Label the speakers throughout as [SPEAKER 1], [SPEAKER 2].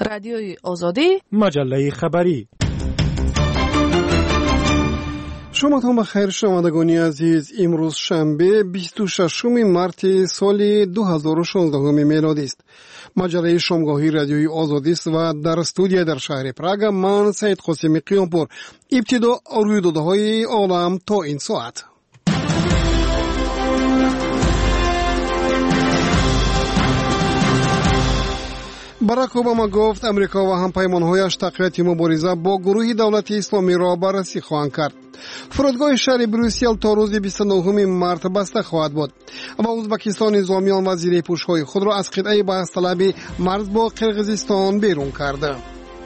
[SPEAKER 1] رادیوی آزادی،
[SPEAKER 2] مجله خبری.
[SPEAKER 3] شما بخیر شنوندگان عزیز، امروز شنبه 26 مارت سال 2016 میلادی است. مجله شامگاهی رادیوی آزادی است و در استودیو در شهر پراگ من سید قاسمی قیامپور. ابتدا رویدادهای عالم تا این ساعت. باراک اوباما گفت امریکا و همپیمانهایش تقویت مبارزه با گروه دولت اسلامی را بررسی خواهند کرد. فرودگاه شهر بروسل تا روز 29 مارت بسته خواهد بود و ازبکستان نظامیان و زیرپوش‌های خود را از قطعه بحث‌طلب مرز با قرقیزستان بیرون کرده.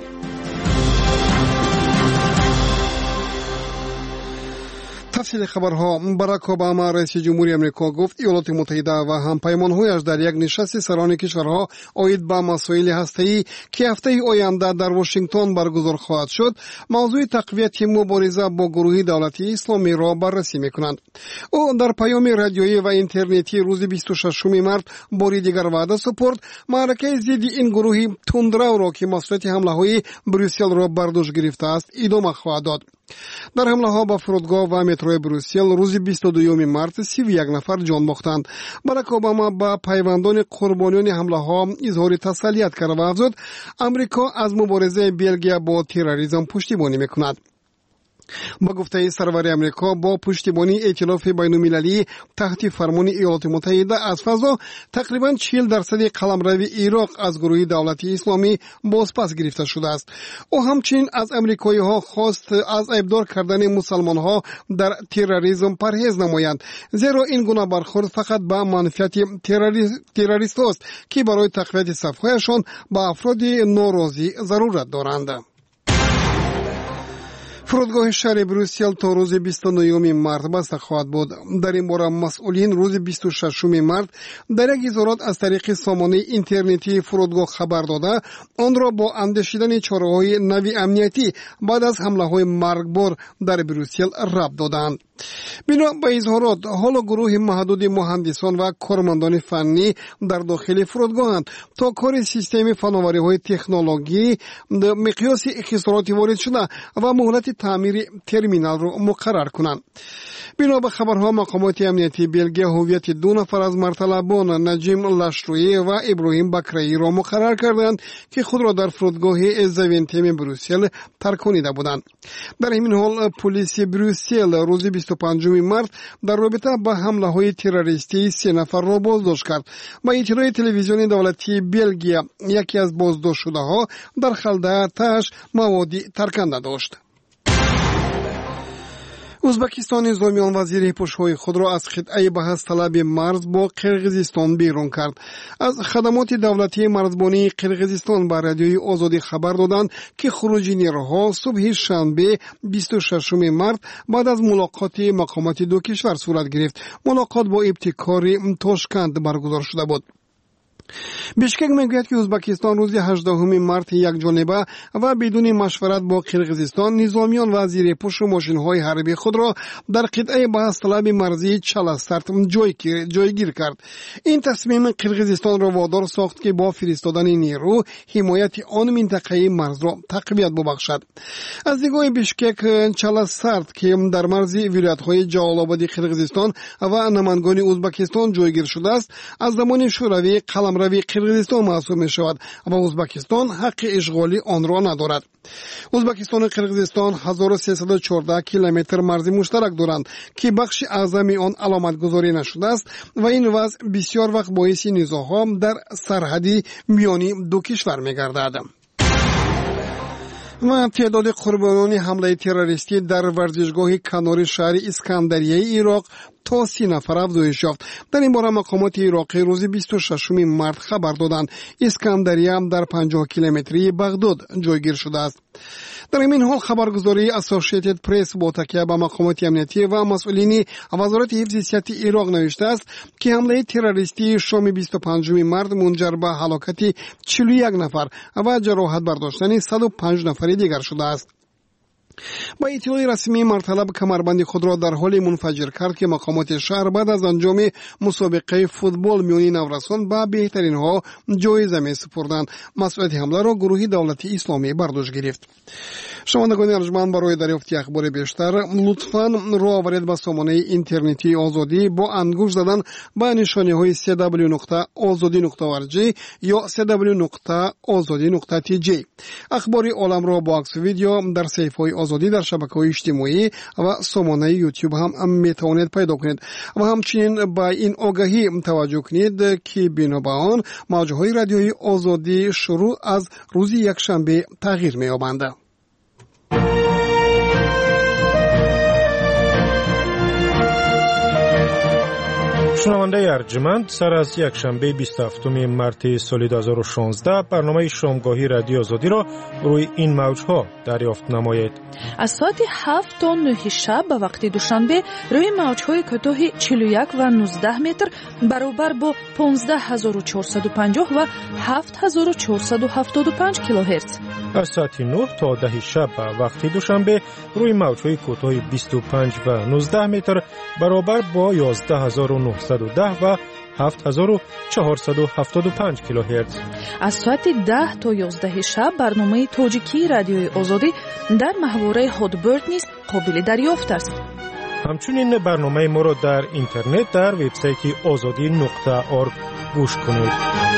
[SPEAKER 3] تفصیل خبرها. باراک اوباما رئیس جمهوری امریکا گفت ایالات متحده و همپیمانهایش در یک نشست سران کشورها عاید به مسائل هسته‌ای که هفته آینده در واشنگتن برگزار خواهد شد موضوع تقویت مبارزه با گروه دولت اسلامی را بررسی می‌کنند. او در پیام رادیویی و اینترنتی روز 26 مارت باری دیگر وعده سپرد معرکه ضد این گروه تندرو را که مسئولیت حمله‌های بروسل را بر دوش گرفته است ادامه خواهد داد. در حمله ها به فرودگاه و مترو بروسل روز 22 مارت 31 نفر جان باختند. باراک اوباما با پیوندان قربانیان حمله ها اظهار تسلیت کرد و افزود امریکا از مبارزه بلژیک با تروریسم پشتیبانی میکند. با گفته سرور امریکا با پشتیبانی ائتلاف بین‌المللی تحت فرمان ایالات متحده از فضا تقریباً 40% قلمرو عراق از گروه دولت اسلامی بازپس گرفته شده است. او همچنین از امریکایی‌ها خواست از ابدار کردن مسلمان‌ها در تروریسم پرهیز نمایند، زیرا این گونه برخورد فقط به منفعت تروریست است که برای تقویت صف‌هایشان به افراد ناراضی ضرورت دارند. فرودگاه شهر بروسل تا روز 29 مارت بسته خواهد بود. در این باره مسئولین روز 26 مارت در یک اظهارات از طریق سامانه اینترنتی فرودگاه خبر داده آن را با اندیشیدن چاره‌های نوی امنیتی بعد از حمله‌های مرگبار در بروسل ربط دادند. بنا به اظهارات حالا گروه محدود مهندسان و کارمندان فنی در داخل فرودگاهند تا کار سیستم فناوری‌های تکنولوژی مقیاس خسارات وارد شده و مهلت تعمیر ترمینال را مقرر کنند. بنا به خبرها مقامات امنیتی بلژیک هویت دو نفر از مرتلبان نجیم لشرویی و ابراهیم بکرایی را مقرر کردند که خود را در فرودگاه زوینتیم بروسل ترکانیده بودند. در همین حال پلیس بروسل روز 25 مارت در رابطه با حمله های تروریستی 3 نفر را بازداشت کرد و اطلاع تلویزیون دولتی بلژیک یکی از بازداشت شده ها در خلده‌اش موادی ترکنده داشت. ازبکستان نظامیان و زیرپوش‌های خود را از قطعه بحث‌طلب مرز با قرقیزستان بیرون کرد. از خدمات دولتی مرزبانی قرقیزستان به رادیوی آزادی خبر دادند که خروج نیروها صبح شنبه 26 مارت بعد از ملاقات مقامات دو کشور صورت گرفت. ملاقات با ابتکار تاشکند برگزار شده بود. بیشکک میگوید که ازبکستان روز 18 مارت یک جانبه و بدون مشورت با قرقیزستان نظامیان و زیرپوش ماشین‌های حربی خود را در قطعه بحث‌طلب مرزی چالاسارت جایگیر کرد. این تصمیم قرقیزستان را وادار ساخت که با فرستادن نیرو حمایت آن منطقه مرز را تقویت ببخشد. از دیدگاه بیشکک چالاسارت که در مرز ولایت‌های جلال‌آباد قرقیزستان و نمنگان ازبکستان جایگیر شده است از زمان شوروی قلمرو قرقیزستان محسوب می شود و ازبکستان حق اشغالی آن را ندارد. ازبکستان و قرقیزستان 1314 کیلومتر مرز مشترک دارند که بخش اعظمی آن علامت گذاری نشده است و این وضع بسیار وقت باعث نزاع‌ها در سرحدی میانی دو کشور می گردد. و تعداد قربانیان حمله تروریستی در ورزشگاه کنار شهر اسکندریه عراق تا 30 نفر افزایش یافت. در این باره مقامات عراقی روز 26 مارت خبر دادند اسکندریه هم در 50 کیلومتری بغداد جایگیر شده است. در این حال خبرگزاری اسوسییتد پرس با تکیه به مقامات امنیتی و مسئولین وزارت حفظ صحت عراق نوشته است که حمله تروریستی شام 25 مارت منجر به هلاکت 41 نفر و جراحت برداشتن 105 نفر دیگر شده است. با اطلاع رسمی مرطلب کمربند خود را در حال منفجر کرد که مقامات شهر بعد از انجام مسابقه فوتبال میانی نورسان به بهترین ها جایزه می سپردند. مسئولیت حمله را گروه دولتی اسلامی بر دوش گرفت. شنوندگان ارجمند، برای دریافت اخبار بیشتر لطفاً رو آورید به سامانه اینترنتی آزادی با انگشت زدن به نشانه های www.azadi.org یا www.azadi.tj. اخبار عالم را با عکس و ویدیو در صفحه های آزادی در شبکه‌های اجتماعی و سامانه یوتیوب هم میتوانید پیدا کنید و همچنین با این آگاهی توجه کنید که بنا به آن موج‌های رادیویی آزادی شروع از روز یکشنبه تغییر می‌یابند.
[SPEAKER 1] شنونده ارجمند، سر از یک شنبه 27 مارس سال 2016 برنامه شامگاهی رادیو آزادی را روی این موج‌ها دریافت نمایید.
[SPEAKER 2] از ساعت 7 تا 9 شب به وقت دوشنبه روی موج‌های کوتاه 41 و 19 متر برابر با 15450 و 7475 کیلوهرتز.
[SPEAKER 1] از ساعت 9 تا 10 شب به وقت دوشنبه روی موج‌های کوتاه 25 و 19 متر برابر با 11910 و 7475 کیلوهرتز.
[SPEAKER 2] از ساعت 10 تا 11 شب برنامه تاجیکی رادیوی آزادی در محوره هادبرد نیز قابل دریافت است.
[SPEAKER 1] همچنین برنامه ما را در اینترنت در وبسایت azadi.org گوش کنید.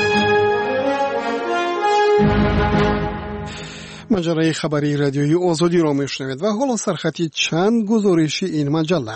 [SPEAKER 3] مجله خبری رادیویی آزادی را میشنوید و حالا سرخطی چند گزارش این مجله.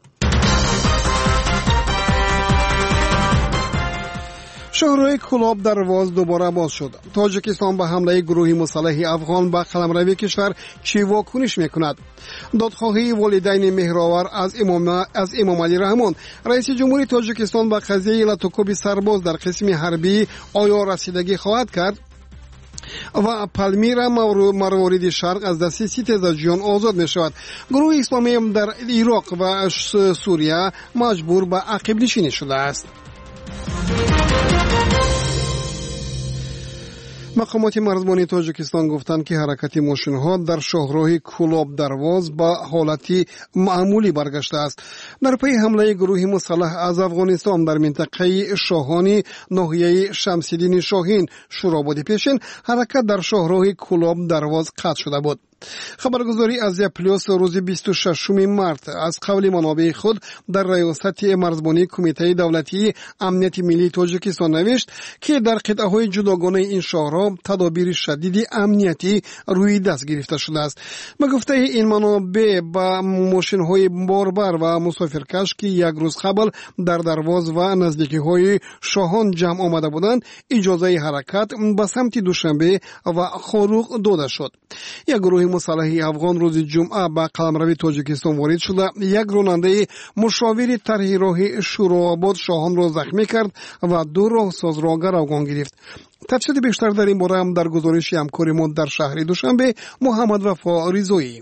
[SPEAKER 3] شهرهای کلاب درواز دوباره باز شد. تاجیکستان به حمله گروه مسلح افغان به قلمروی کشور چی واکنش میکند؟ دادخواهی والدین مهرآور از امام علی رحمان. رئیس جمهوری تاجیکستان به قضیه لطوکوب سرباز در قسم حربی آیا رسیدگی خواهد کرد؟ و پالمیرا مروارید شرق از دست ستیزجویان آزاد می شود. گروه اسلامی در عراق و سوریه مجبور به عقب نشینی شده است. مقامات مرزبانی تاجیکستان گفتند که حرکت ماشین‌ها در شاهراه کلاب درواز با حالتی معمولی برگشته است. در پی حمله گروه مسلح از افغانستان در منطقه شاهانی ناحیه شمس‌الدین شاهین شوراباد پیشین، حرکت در شاهراه کلاب درواز قطع شده بود. خبرگزاری ازیا پلیس روز 26 مارس از قول منابع خود در ریاست مرزبانی کمیته دولتی امنیت ملی تاجیکستان نوشت که در قطعه‌های جداگانه این شهرها تدابیر شدید امنیتی روی دست گرفته شده است. به گفته این منابع با ماشین‌های باربر و مسافرکش که یک روز قبل در درواز و نزدیکی‌های شاهان جمع آمده بودند، اجازه حرکت به سمت دوشنبه و خاروق داده شد. یک گروه مسلح افغان روز جمعه به قلمرو تاجیکستان وارد شده، یک راننده مشاور طرح راه شوراباد شاهان را زخمی کرد و دو راهساز را گروگان گرفت. تفصیل بیشتر در این باره هم در گزارش همکار ما در شهر دوشنبه محمد وفا رضایی.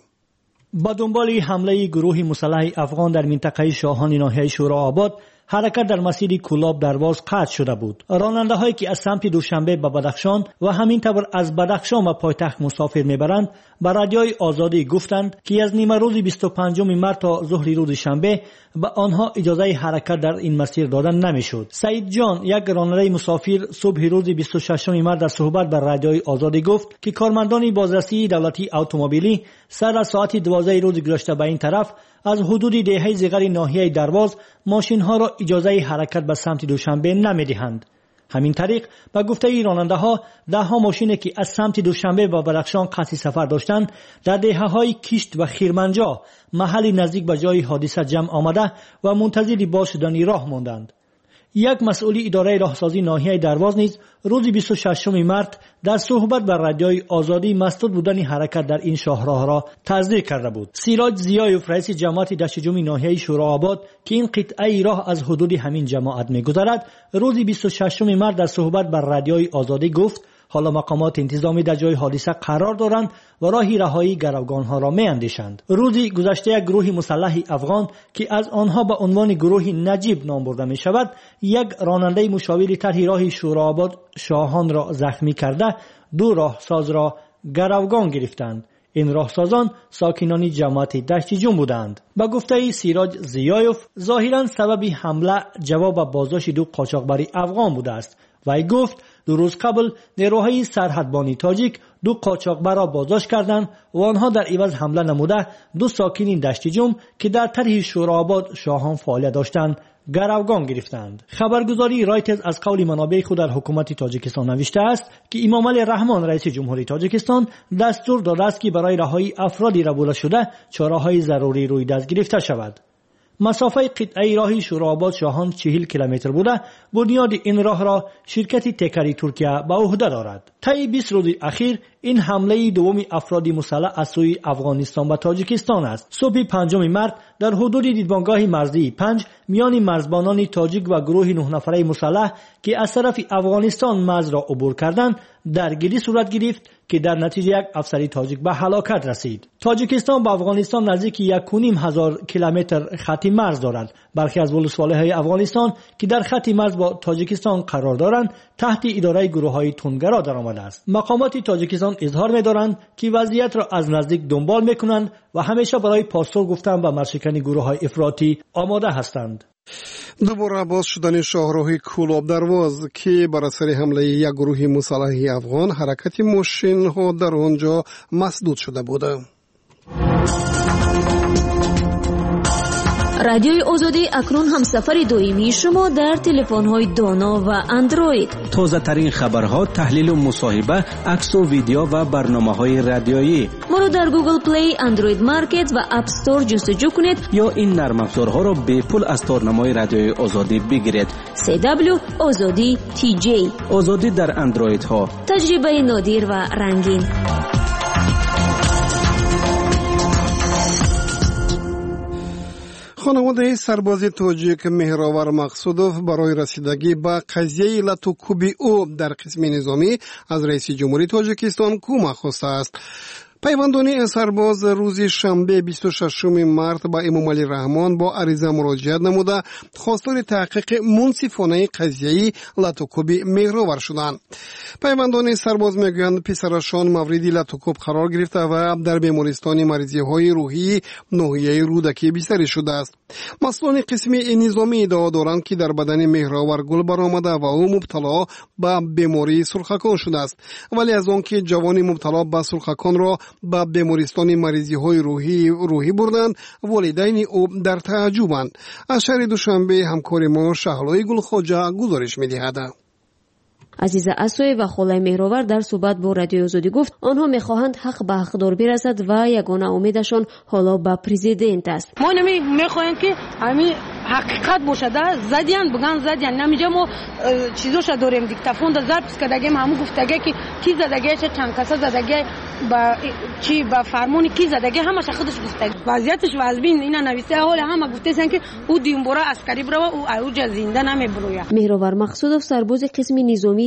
[SPEAKER 4] با دنبال حمله گروه مسلح افغان در منطقه شاهان ناحیه شوراباد، حرکت در مسیر کلاب درواز قطع شده بود. راننده هایی که از سمت دوشنبه به بدخشان و همینطور از بدخشان به پایتخت مسافر میبرند به رادیوی آزادی گفتند که از نیمه روز 25 مارس تا ظهر روز شنبه به آنها اجازه حرکت در این مسیر دادن نمیشد. سعید جان، یک راننده مسافر، صبح روز 26 مارس در صحبت با رادیوی آزادی گفت که کارمندان بازرسی دولتی اتومبیلی سر از ساعت 12 روز گذشته به این طرف از حدود دهه زیغر ناحیه درواز ماشین ها را اجازه حرکت به سمت دوشنبه نمیدهند. همین طریق به گفته راننده ها، ده ها ماشینی که از سمت دوشنبه و بدخشان قصد سفر داشتند در دهه های کشت و خیرمنجا، محلی نزدیک به جای حادثه جمع آمده و منتظر باز شدن راه ماندند. یک مسئول اداره راهسازی ناحیه درواز نیز روز 26 مارس در صحبت با رادیوی آزادی مسدود بودن حرکت در این شاهراه را تصدیق کرده بود. سیراج ضیایف، رئیس جماعت دشتجوم ناحیه شوراباد که این قطعه راه از حدود همین جماعت می‌گذرد، روز 26 مارس در صحبت با رادیوی آزادی گفت حالا مقامات انتظامی در جای حادثه قرار دارند و راهی رهایی گروگان‌ها را می‌اندیشند. روزی گذشته یک گروه مسلح افغان که از آنها به عنوان گروه نجیب نام برده می‌شود، یک راننده مشاور طرح راه شوراباد شاهان را زخمی کرده، دو راهساز را گروگان گرفتند. این راهسازان ساکنان جماعت دشت جون بودند. با گفته سیراج زیایوف ظاهرا سبب حمله جواب بازداشت دو قاچاقبر افغان بوده است. وی گفت 2 روز قبل نیروهای سرحدبانی تاجیک 2 قاچاقبر را بازداشت کردند و آنها در عوض حمله نموده 2 ساکن دشت جم که در طرح شورآباد شاهان فعالیت داشتند گروگان گرفتند. خبرگزاری رایترز از قول منابع خود در حکومت تاجیکستان نوشته است که امامعلی رحمان رئیس جمهوری تاجیکستان دستور داده است که برای رهایی افرادی ربوده شده چاره‌های ضروری روی دست گرفته شود. مسافه قطعه راه شورآباد شاهان 40 کیلومتر بوده. بنیاد این راه را شرکت تکری ترکیه به عهده دارد. طی 20 روز اخیر این حمله دوم افراد مسلح از سوی افغانستان و تاجیکستان است. صبح 5 مارس در حدود دیدبانگاه مرزی 5 میان مرزبانان تاجیک و گروه 9 نفره مسلح که از طرف افغانستان مرز را عبور کردند درگیری صورت گرفت که در نتیجه یک افسر تاجیک به هلاکت رسید. تاجیکستان با افغانستان نزدیک 1.5 کیلومتر خط مرز دارد. برخی از ولسوالی‌های افغانستان که در خط مرز با تاجیکستان قرار دارند تحت اداره گروه‌های تندگرا درآمده است. مقامات تاجیکستان اظهار می‌دارند که وضعیت را از نزدیک دنبال می‌کنند و همیشه برای پاسخ گفتن به مرشکن گروه‌های افراطی آماده هستند.
[SPEAKER 3] دوباره باز شدن شاهراه کولاب درواز که بر اثر حمله یک گروه مسلح افغان حرکت ماشین‌ها در آنجا مسدود شده بود.
[SPEAKER 5] رادیوی آزادی اکنون هم سفر دائمی شما در تلفن‌های دانا و اندروید.
[SPEAKER 6] تازه ترین خبرها، تحلیل و مصاحبه، عکس و ویدیو و برنامه‌های رادیویی.
[SPEAKER 5] ما رو در گوگل پلی، اندروید مارکت و اپ استور جستجو کنید
[SPEAKER 6] یا این نرم افزارها را به پول از تارنمای رادیوی آزادی بگیرید.
[SPEAKER 5] CW آزادی TJ.
[SPEAKER 6] آزادی در اندروید ها.
[SPEAKER 5] تجربه نادر و رنگین.
[SPEAKER 3] خانواده سرباز تاجیک مهراور مقصودوف برای رسیدگی به قضیه لطوکوبی او در قسم نظامی از رئیس جمهوری تاجیکستان کمک خواسته است. پیوندانی سرباز روز شنبه 26 مارس با امامعلی رحمان با عریضه مراجعه نموده خواستار تحقیق منصفانه قضیه لطوکوبی مهراور شدند. پیوندان سرباز میگویند پسرشان موردی لطوکوب قرار گرفته و در بیمارستان مریضی‌های روحی ناحیه رودکی بستری شده است. مسئولان قسم نظامی ادعا دارند که در بدن مهراور گل برآمده و او مبتلا به بیماری سرخکان شده است، ولی از آنکه جوان مبتلا به سرخکان را به بیمارستان مریضی‌های روحی بردند والدین او در تعجبند. از شهر دوشنبه همکار ما شهلای گلخواجه گزارش می‌دهد.
[SPEAKER 5] عزیزه اسوی و خالای مهراور در صحبت با رادیو آزادی گفت آنها میخواهند حق به حقدار برسد و یگانه امیدشان حالا به پرزیدنت است.
[SPEAKER 7] ما میخواهیم که همین حقیقت باشه، زدیان بگن زدیان، نمیجا ما چیزوش داریم دیکتافون در ضبط کردگیم، همون گفتگی که کی زدگی چه چند کسا زدگی با چی با فرمون کی زدگی همش خودش گفتگی وضعیتش وازبین اینا نویسه حال همه گفتن که او دیمبورا عسکری برو او زنده نمیبرویا.
[SPEAKER 5] مهراور مقصودوف سرباز قسم نظامی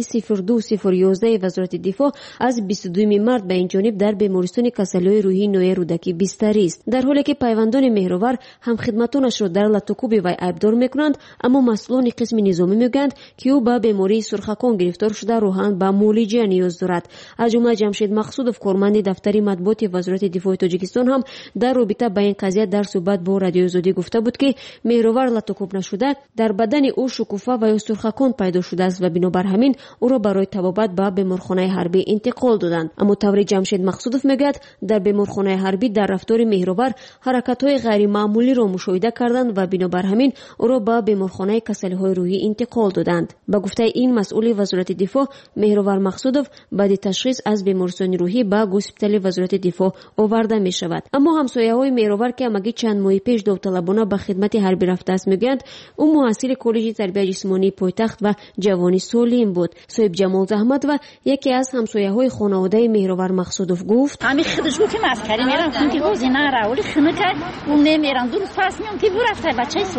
[SPEAKER 5] 0211 وزارت دفاع از 22 مارس به این جانب در بیمارستان کسلای روحی نوی رودکی بستری است، در حالی که پیوندان مهراور هم خدمتانش را در لطوکوب و عیبدار میکنند، اما مسئولان قسم نظامی میگویند که او به بیماری سرخکان گرفتار شده روحاً به معالجه نیاز دارد. از جمله جمشید مقصودوف کارمند دفتر مطبوعات وزارت دفاع تاجیکستان هم در رابطه با این قضیه در صحبت با رادیو آزادی گفته بود که مهراور لطوکوب نشده در بدن او شکوفه و یا سرخکان پیدا شده است و بنابر همین او را برای طبابت به بیمارخانه حربی انتقال دادند. اما طوری جمشید مقصودوف میگوید در بیمارخانه حربی در رفتار مهراور حرکت‌های غیر معمولی را مشاهده کردند و بنابر همین او را به بیمارخانه کسل‌های روحی انتقال دادند. با گفته این مسئول وزارت دفاع، مهراور مقصودوف بعد تشخیص از بیمارستان روحی به هسپتال وزارت دفاع آورده می شود. اما همسایه‌های مهراور که مگی چند ماه پیش داوطلبانه به خدمت حربی رفته است میگویند او محصل کالج تربیت جسمانی پایتخت و جوانی سالم بود. صاحب جمال زحمت و یکی از همسایه‌های خانواده مهراور مقصودوف گفت
[SPEAKER 8] همین خودش گفت که مسکری میرم که گزینه راولی خونه کرد اون نمیرم درست پس میام که برفته بچه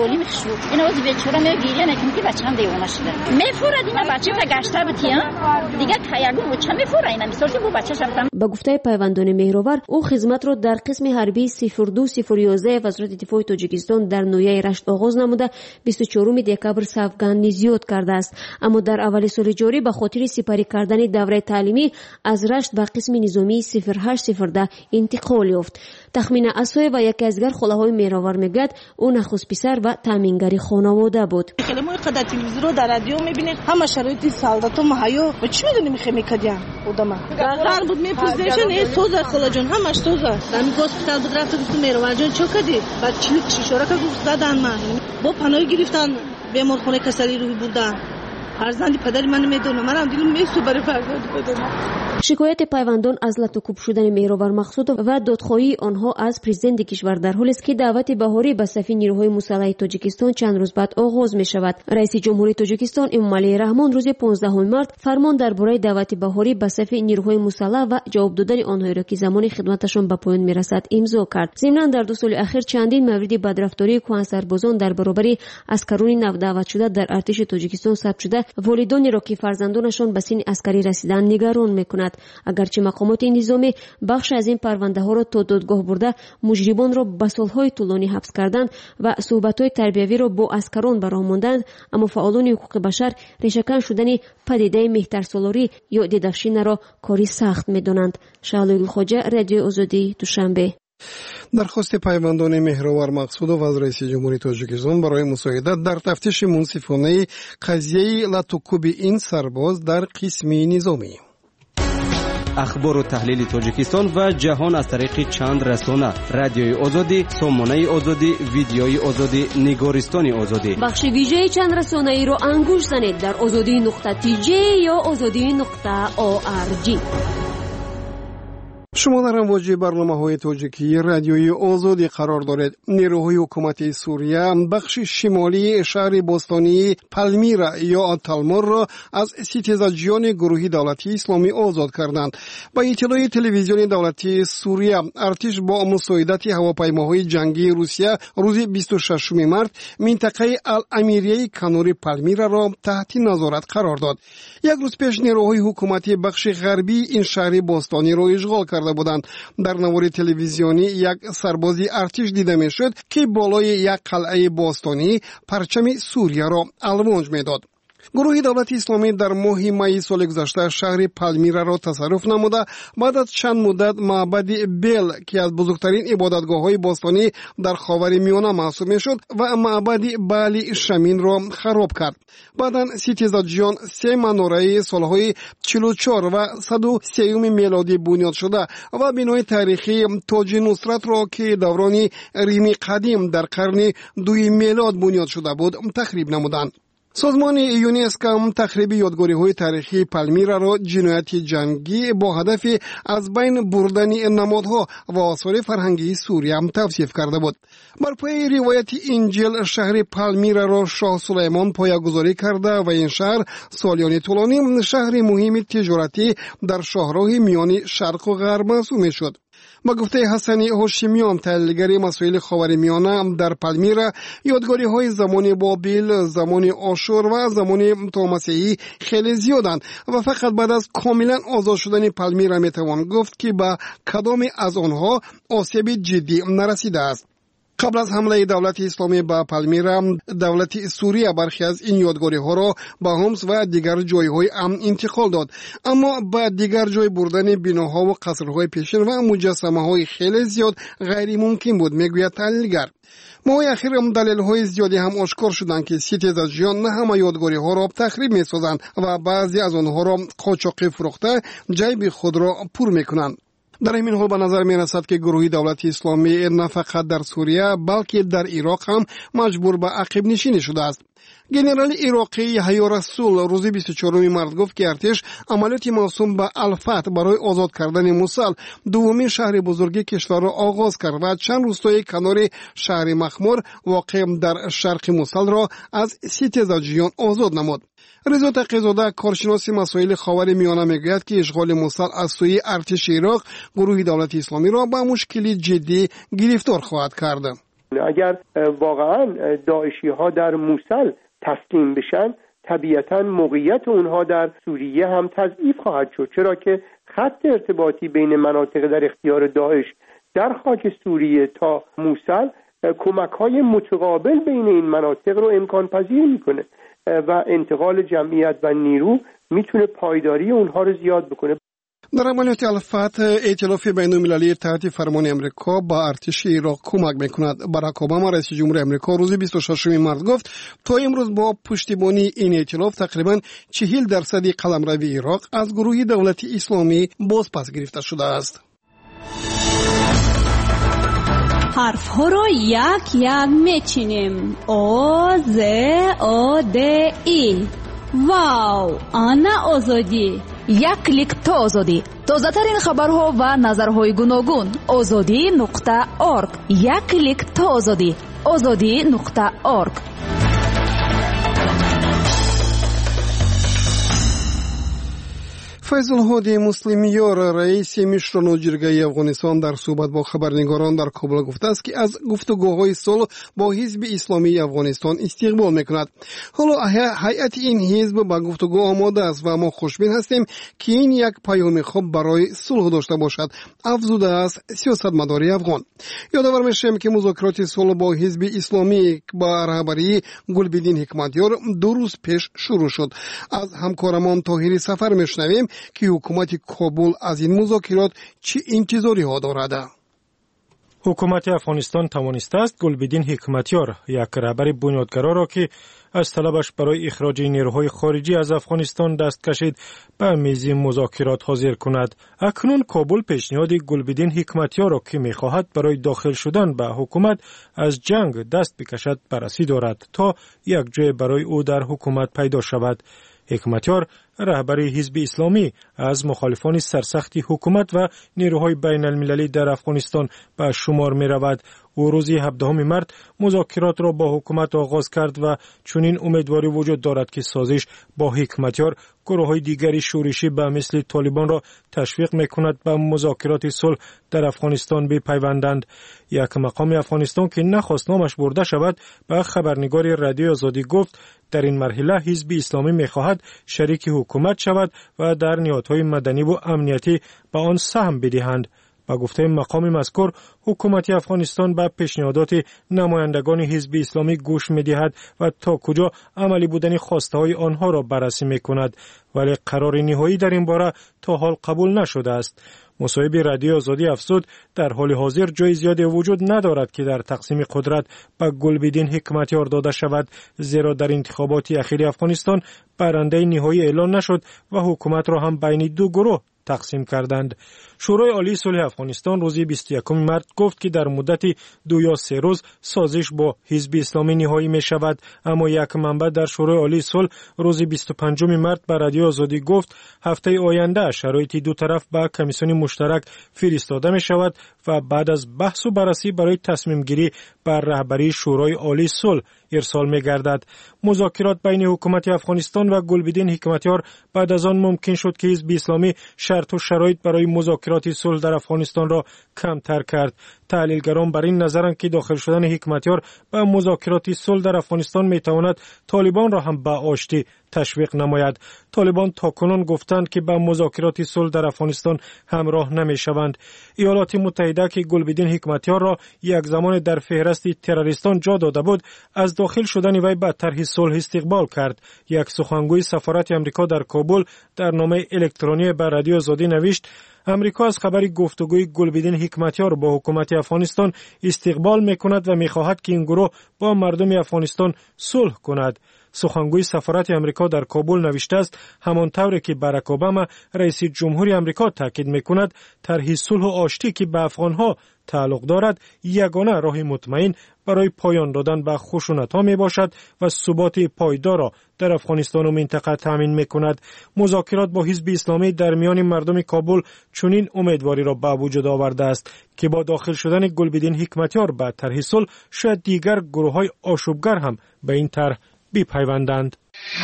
[SPEAKER 8] سالی میخشو اینا وقتی بیچاره میگیرن که بچه‌م دیوانه شده میفورد اینا بچه تا گشته بتیان دیگه کایگو چه میفوره اینا میسازه بو بچه‌ش رفتم.
[SPEAKER 5] با گفته پیوندان مهرآور او خدمت را در قسم حربی 02011 وزارت دفاع تاجیکستان در نویه رشت آغاز نموده 24 دکبر سوگند زیاد کرده است، اما در اول سال جاری به خاطر سپری کردن دوره تعلیمی از رشت به قسم نظامی 0810 انتقال یافت. تخمین اسای و یکی از دیگر خلاهای مهرآور میگوید او نخست پسر و تامینگری خانواده بود.
[SPEAKER 9] خیلی ما قدر تلویزیون رو در رادیو میبینیم همه شرایط سالداتو مهیا و چی میدونیم میخوام میکردیم آدما قرار بود میپرسیدن ای سوزا خاله جان همش سوزا من هسپتال بود رفت گفتم مهرآور جان چه کردی بعد چی شورا که گفت زدن من با پناه گرفتن بیمارخانه کسری روی بردن فرزند پدر من میدونه منم دلم میسوزه برای فرزند پدرم.
[SPEAKER 5] شکایت پیوندان از لطوکوب شدن مهرآور مقصود و دادخواهی آنها از پرزیدنت کشور در حالی است که دعوت بهاری به صف نیروهای مسلح تاجیکستان چند روز بعد آغاز می شود. رئیس جمهوری تاجیکستان امامعلی رحمان روز 15 مارس فرمان درباره دعوت بهاری به صف نیروهای مسلح و جواب دادن آنها را که زمان خدمتشان به پایان میرسد امضا کرد. ضمن در 2 سال اخیر چندین مورد بدرفتاری کهن سربازان در برابر عسکران نو دعوت شده در ارتش تاجیکستان ثبت شده والدانی را که فرزندانشان به سن عسکری رسیدن نگران میکند. اگرچه مقامات نظامی بخش از این پرونده ها را تا دادگاه برده مجرمان را به سالهای طولانی حبس کردند و صحبت‌های تربیوی را با عسکران براه ماندند، اما فعالان حقوق بشر ریشه‌کن شدن پدیده مهترسالاری یا دیدافشین را کاری سخت می‌دانند. شعله گلخواجه، رادیو آزادی، دوشنبه.
[SPEAKER 3] درخواست پیوندان مهرآور مقصود و از رئیس جمهوری تاجیکستان برای مساعدت در تفتیش منصفانه قضیه لطوکوب این سرباز در قسم نظامی.
[SPEAKER 6] اخبار و تحلیل تاجیکستان و جهان از طریق چند رسانه: رادیوی آزادی، سامانه آزادی، ویدیوی آزادی، نگارستان آزادی.
[SPEAKER 5] بخش ویژه چند رسانه ای را انگوش زنید در azadi.tj یا azadi.org.
[SPEAKER 3] شما در امواج برنامه‌های تاجیکی رادیوی آزادی قرار دارید. نیروهای حکومت سوریه بخش شمالی شهر باستانی پالمیرا یا تالمور را از ستیزجویان گروه دولتی اسلامی آزاد کردند. با اطلاع تلویزیون دولتی سوریه، ارتش با مساعدت هواپیماهای جنگی روسیه روز 26 مارس منطقه الامیریه کنار پالمیرا را تحت نظارت قرار داد. یک روز پیش نیروهای حکومتی بخش غربی این شهر باستانی را اشغال کرده بودند. در نوار تلویزیونی یک سربازی ارتش دیده میشد که بالای یک قلعه باستانی پرچم سوریه را الوانج میداد. گروه دولت اسلامی در ماه می سال گذشته شهر پالمیرا را تصرف نموده بعد از چند مدت معبد بیل که از بزرگترین عبادتگاه‌های باستانی در خاورمیانه محسوب میشد و معبد بالی شمین را خراب کرد. بعداً ستیزجویان 3 مناره سالهای 44 و 103 میلادی بنیاد شده و بنای تاریخی تاج نصرت را که دوران ریم قدیم در قرن 2 میلاد بنیاد شده بود تخریب نمودند. سازمان یونسکو تخریب یادگاری‌های تاریخی پالمیرا را جنایت جنگی با هدف از بین بردن نمادها و آثار فرهنگی سوریه توصیف کرده بود. بر پای روایت انجیل شهر پالمیرا را شاه سلیمان پایه‌گذاری کرده و این شهر سالیان طولانی شهر مهم تجارتی در شاهراه میان شرق و غرب محسوب می‌شد. با گفته حسن هاشمیان، تحلیلگر مسائل خاورمیانه، در پالمیرا یادگاری‌های زمان بابل، زمان آشور و زمان مسیحی خیلی زیادند و فقط بعد از کاملا آزاد شدن پالمیرا میتوان گفت که به کدام از آنها آسیب جدی نرسیده است. قبل از حمله دولت اسلامی به پالمیرا، دولت سوریه برخی از این یادگاری‌ها را به حمص و دیگر جای‌های امن انتقال داد، اما با دیگر جای بردن بناها و قصرهای پیشین و مجسمه‌های خیلی زیاد غیر ممکن بود، میگوید تحلیلگر. ماه اخیر دلایل زیادی هم آشکار شدند که ستیزجویان نه همه یادگاری‌ها را تخریب می‌سازند و بعضی از آنها را قاچاقی فروخته جیب خود را پر می‌کنند. در این حال به نظر می رسد که گروه دولت اسلامی نه فقط در سوریه بلکه در عراق هم مجبور به عقب نشینی شده است. گنرال عراقی یحیی رسول روز 24 مارس گفت که ارتش عملیات موسوم به الفتح برای آزاد کردن موصل، دومین شهر بزرگ کشور را آغاز کرد و چند روستای کنار شهر مخمور واقع در شرق موصل را از ستیزجویان آزاد نمود. رضا تقی‌زاده، کارشناس مسائل خاورمیانه، میگوید که اشغال موصل از سوی ارتش عراق گروه دولت اسلامی را به مشکلی جدی گرفتار خواهد کرد.
[SPEAKER 10] اگر واقعا داعشی ها در موصل تسلیم بشن، طبیعتاً موقعیت اونها در سوریه هم تضعیف خواهد شد، چرا که خط ارتباطی بین مناطق در اختیار داعش در خاک سوریه تا موصل کمک‌های متقابل بین این مناطق رو امکان پذیر میکنه و انتقال جمعیت و نیرو میتونه پایداری اونها رو زیاد بکنه.
[SPEAKER 3] در عملیات الفتح ائتلاف بین‌المللی تحت فرمان امریکا با ارتش عراق کمک میکند. باراک اوباما رئیس جمهور امریکا روز 26 مارس گفت تا امروز با پشتیبانی این ائتلاف تقریباً 40% قلمروی عراق از گروه دولت اسلامی بازپس گرفته شده است.
[SPEAKER 11] حرف ها را یک یک میچینیم. او ز او د ای. واو، آنا آزادی.
[SPEAKER 2] یک کلیک تا آزادی. تازه ترین خبرها و نظرهای گوناگون. azadi.org. یک کلیک تا آزادی. azadi.org.
[SPEAKER 3] فیض الهادی مسلمیار رئیس مشران جرگه افغانستان در صحبت با خبرنگاران در کابل گفته است که از گفتگوهای صلح با حزب اسلامی افغانستان استقبال میکند. حالا هیئت این حزب با گفتگو آماده است و ما خوشبین هستیم که این یک پیام خوب برای صلح داشته باشد، افزوده است سیاستمدار افغان. یادآور میشیم که مذاکرات صلح با حزب اسلامی با رهبری گلبدین حکمتیار 2 روز پیش شروع شد. از همکارمان طاهری سفر میشنویم که حکومت کابل از این مذاکرات چه انتظاری ها دارد.
[SPEAKER 1] حکومت افغانستان توانسته است گلبدین حکمتیار، یک رهبر بنیادگرا را که از طلبش برای اخراج نیروهای خارجی از افغانستان دست کشید، به میز مذاکرات حاضر کند. اکنون کابل پیشنهاد گلبدین حکمتیار را که می‌خواهد برای داخل شدن به حکومت از جنگ دست بکشد بررسی دارد تا یک جای برای او در حکومت پیدا شود. حکمتیار رهبر حزب اسلامی از مخالفان سرسخت حکومت و نیروهای بین المللی در افغانستان به شمار می رود. او روز 17 مارس مذاکرات را با حکومت آغاز کرد و چنین امیدواری وجود دارد که سازش با حکمتیار گروه‌های دیگری شورشی به مثل طالبان را تشویق می‌کند به مذاکرات صلح در افغانستان بپیوندند. یک مقام افغانستان که نخواست نامش برده شود به خبرنگار رادیو آزادی گفت در این مرحله حزب اسلامی می‌خواهد شریک حکومت شود و در نهادهای مدنی و امنیتی به آن سهم بدهند. با گفته مقام مذکور حکومت افغانستان به پیشنهادات نمایندگان حزب اسلامی گوش می‌دهد و تا کجا عملی بودن خواسته‌های آنها را بررسی می‌کند، ولی قرار نهایی در این باره تا حال قبول نشده است. مصاحب رادیو آزادی افزود در حال حاضر جای زیادی وجود ندارد که در تقسیم قدرت به گلبدین حکمتیار داده شود، زیرا در انتخابات اخیر افغانستان برنده نهایی اعلان نشد و حکومت را هم بین 2 گروه تقسیم کردند. شورای عالی صلح افغانستان روز 21 مارس گفت که در مدت 2 یا 3 روز سازش با حزب اسلامی نهایی می شود، اما یک منبع در شورای عالی صلح روز 25 مارس به رادیو آزادی گفت هفته آینده شرایط دو طرف به کمیسیون مشترک فرستاده می شود و بعد از بحث و بررسی برای تصمیم گیری بر رهبری شورای عالی صلح ارسال می گردد. مذاکرات بین حکومت افغانستان و گلبدین حکمتیار بعد از آن ممکن شد که حزب اسلامی شرط و شرایط برای مذاکرات صلح در افغانستان را کمتر کرد. تحلیلگران بر این نظرند که داخل شدن حکمتیار به مذاکرات صلح در افغانستان می تواند طالبان را هم به آشتی تشویق نماید. طالبان تاکنون گفتند که به مذاکرات صلح در افغانستان همراه نمی شوند. ایالات متحده که گلبدین حکمتیار را یک زمان در فهرست تروریستان جا داده بود، از داخل شدن وی به طرح صلح استقبال کرد. یک سخنگوی سفارت آمریکا در کابل در نامه الکترونی به رادیو آزادی نوشت امریکا از خبر گفتگوی گلبدین حکمتیار با حکومت افغانستان استقبال می‌کند و می‌خواهد که این گروه با مردم افغانستان صلح کند. سخنگوی سفارت آمریکا در کابل نوشته است همانطوری که باراک اوباما رئیس جمهوری آمریکا تاکید می‌کند طرح صلح و آشتی که به افغان‌ها تعلق دارد یگانه راه مطمئن برای پایان دادن به خشونت‌ها میباشد و ثبات پایدار را در افغانستان و منطقه تامین میکند. مذاکرات با حزب اسلامی در میان مردم کابل چنین امیدواری را به وجود آورده است که با داخل شدن گلبدین حکمتیار به طرح صلح شاید دیگر گروه‌های آشوبگر هم به این طرح بپیوندند.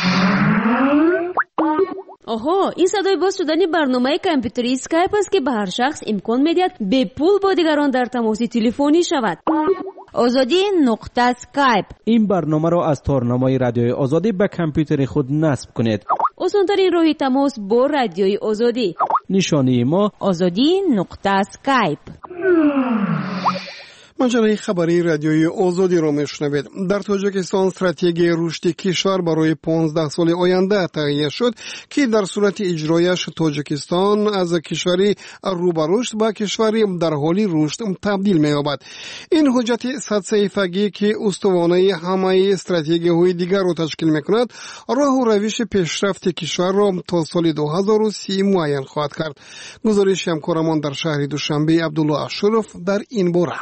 [SPEAKER 5] آها، این صدای باز شدن برنامه کامپیوتری اسکایپ است که به هر شخص امکان می‌دهد به پول با دیگران در تماس تلفنی شود. azadi.skype.
[SPEAKER 6] این برنامه را از تارنمای رادیوی آزادی به کامپیوتر خود نصب کنید.
[SPEAKER 5] آسان‌ترین راه تماس با رادیوی آزادی.
[SPEAKER 6] نشانی ما
[SPEAKER 5] azadi.skype.
[SPEAKER 3] مجله خبری رادیوی آزادی را میشنوید. در تاجیکستان استراتژی رشد کشور برای 15 سال آینده تهیه شد که در صورت اجرایش تاجیکستان از کشوری رو به رشد به کشوری در حال رشد تبدیل می‌یابد. این حجت 100 صفحه‌ای که استوانه همه استراتژی‌های دیگر را تشکیل می‌کند، راه و روش پیشرفت کشور را تا سال 2030 معین خواهد کرد. گزارش همکارمان در شهر دوشنبه عبدالله اشرف در این باره.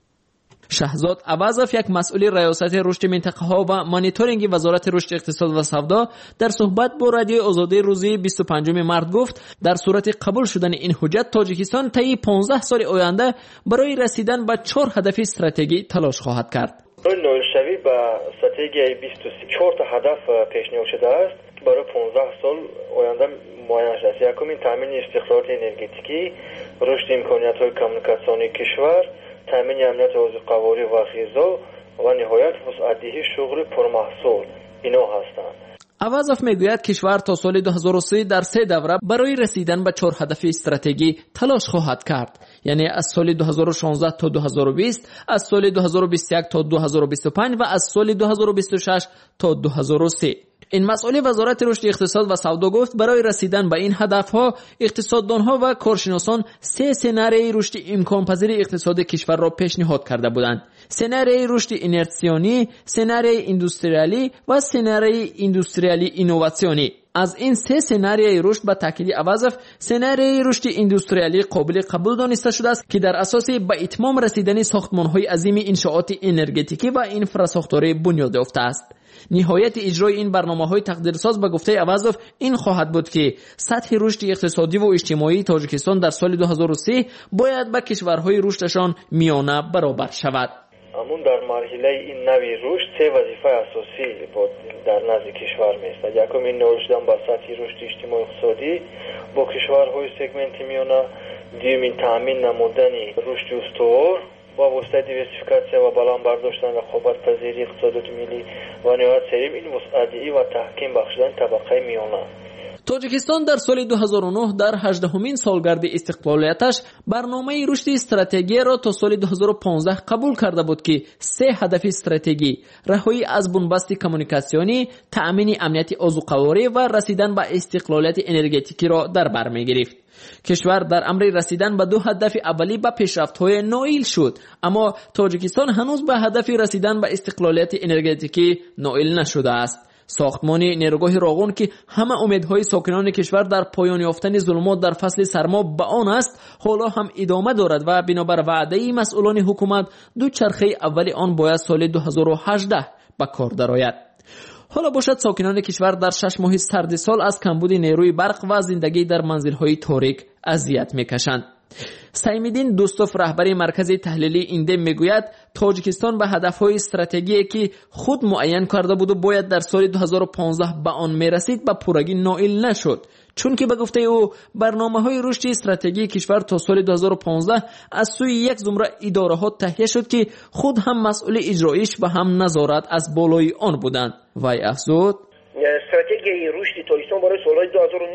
[SPEAKER 12] شهزاد عوضف، یک مسئول ریاست رشد منطقه ها و مانیتورینگ وزارت رشد اقتصاد و سودا، در صحبت با رادیو آزادی روزی 25 مارس گفت در صورت قبول شدن این حجت تاجیکستان طی 15 سال آینده برای رسیدن به 4 هدف استراتژی تلاش خواهد کرد.
[SPEAKER 13] نوشتوی با استراتژی 24 تا هدف پیشنهاد شده است که برای 15 سال آینده معین است. یکمین تامین استقرار انرژتیکی، رشد امکانات‌های کمیونیکاسیونی کشور، تامین امنیت غذایی و غذا و نهایت وسعت‌دهی شغل پرمحصول اینا هستند.
[SPEAKER 12] عوضف میگوید کشور تا سال 2030 در 3 دوره برای رسیدن به 4 هدف استراتژی تلاش خواهد کرد، یعنی از سال 2016 تا 2020، از سال 2021 تا 2025 و از سال 2026 تا 2030. این مسئله وزارت رشد اقتصاد و سودا گفت برای رسیدن به این هدفها اقتصاددانها و کارشناسان 3 سناریوی رشد امکان پذیر اقتصاد کشور را پیشنهاد کرده بودند: سناریوی رشد اینرسیونی، سناریوی ایندوستریالی و سناریوی ایندوستریالی اینوواسیونی. از این 3 سناریوی رشد به تاکید عوضف سناریوی رشد ایندوستریالی قابل قبول دانسته شده است که در اساس به اتمام رسیدن ساختمان‌های عظیم انشاءات انرژتیکی و اینفراساختاری بنیاد یافته است. نهایت اجرای این برنامه‌های تقدیرساز به گفته عوضف این خواهد بود که سطح رشد اقتصادی و اجتماعی تاجیکستان در سال 2030 باید با کشورهای رشدشان میانه برابر شود.
[SPEAKER 13] همون در مرحله این نوی رشد 3 وظیفه اساسی در نزد کشور می‌استد. یکم این رشد با سطح رشد اجتماعی اقتصادی با کشورهای سگمنت میانه، دومین تامین نمودن رشد استوار با واسطه دیورسیفیکاسیون و بالا برداشتن رقابت پذیری اقتصادات ملی و نهایت سوم این وسعت‌دهی و تحکیم بخشیدن طبقه میانه.
[SPEAKER 12] تاجیکستان در سال 2009 در 18مین سالگرد استقلالیتش برنامه رشد استراتژی را تا سال 2015 قبول کرده بود که 3 هدف استراتژی رهایی از بنبست کمیونیکاسیونی، تأمین امنیت عضوقواری و رسیدن به استقلالیت انرژتیکی را در بر می‌گرفت. کشور در امر رسیدن به 2 هدف اولی به پیشرفت‌های نائل شد، اما تاجیکستان هنوز به هدف رسیدن به استقلالیت انرژتیکی نائل نشده است. ساختمان نیروگاه راغون که همه امیدهای ساکنان کشور در پایان یافتن ظلمات در فصل سرما به آن است، حالا هم ادامه دارد و بنابر وعده مسئولان حکومت دوچرخه اول آن باید سال 2018 به کار درآید. حالا باشد ساکنان کشور در 6 ماه سرد سال از کمبود نیروی برق و زندگی در منزل‌های تاریک اذیت می‌کشند. سیم‌الدین دوستوف رهبر مرکز تحلیلی ایندم میگوید تاجیکستان به هدف‌های استراتژیکی که خود معین کرده بود و باید در سال 2015 به آن میرسید به پورگی نائل نشد، چون که به گفته او برنامه‌های رشد استراتژی کشور تا سال 2015 از سوی یک زمره اداره‌ها تهیه شد که خود هم مسئول اجرایش و هم نظارت از بالای آن بودند. وی افزود
[SPEAKER 14] استراتژی رشد تاجیکستان برای سال‌های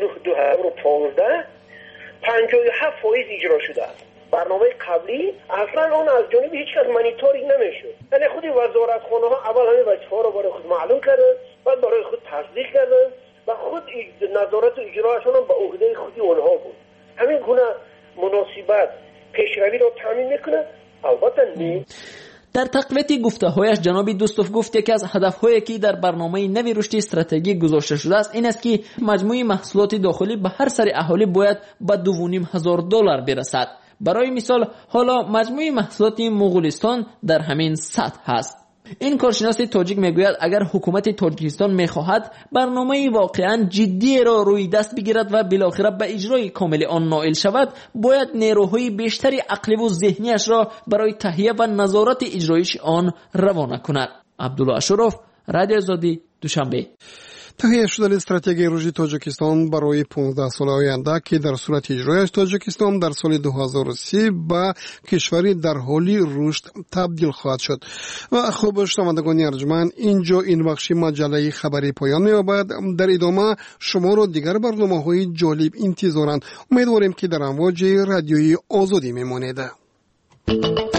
[SPEAKER 14] 2009-2015 57% اجرا شده است. برنامه قبلی اصلا اون از جانب هیچ کس مانیتورینگ نمیشد. یعنی خود وزارتخانه ها اول همه وظیفه ها رو برای خود معلوم کردن، بعد برای خود تصدیق کردن و خود نظارت و اجراشون هم به عهده خود اونها بود. همین گونه مناسبت پیشروی رو تامین میکنه. البته نه.
[SPEAKER 12] در تقویت گفته‌هایش جناب دوستوف گفت یکی از هدف‌هایی که در برنامه نوی رشد استراتژی گذاشته شده است این است که مجموع محصولات داخلی به هر سر اهالی باید به $2,500 برسد. برای مثال حالا مجموع محصولات مغولستان در همین سطح است. این کارشناس تاجیک میگوید اگر حکومت تاجیکستان میخواهد برنامه واقعا جدی را روی دست بگیرد و بالاخره به اجرای کامل آن نائل شود، باید نیروهای بیشتری عقلی و ذهنیش را برای تهیه و نظارت اجرایش آن روانه کند. عبدالله اشرف، رادیو آزادی، دوشنبه.
[SPEAKER 3] تهیه شدن استراتژی رشد تاجیکستان برای 15 سال آینده که در صورت اجرایش تاجیکستان در سال 2030 به کشوری در حال رشد تبدیل خواهد شد. و خوب شنوندگان ارجمند، اینجا این بخش مجله خبری پایان می‌یابد. در ادامه شما را دیگر برنامه‌های جالب انتظارند. امیدواریم که در امواج رادیوی آزادی میمانید.